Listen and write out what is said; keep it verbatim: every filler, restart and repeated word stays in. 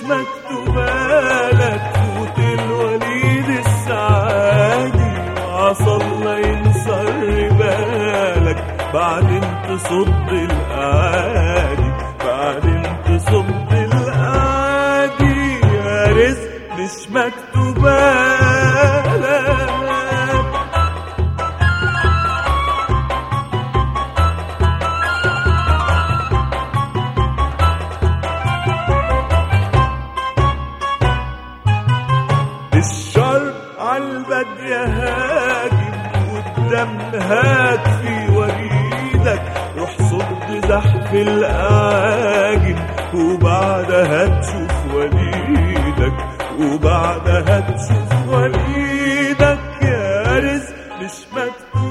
مكتوبالك، فوت الوليد السعادي وعصا ينصر بالك، بعدين تصد الأعادي، بعدين تصد الأعادي. يا رزق مش مكتوبالك. الشر عالبدر هاجم والدم هات في وريدك، روح صد زحف الأعاجم وبعدها تشوف وليدك، وبعدها تشوف وليدك. يا رزق مش مكتوب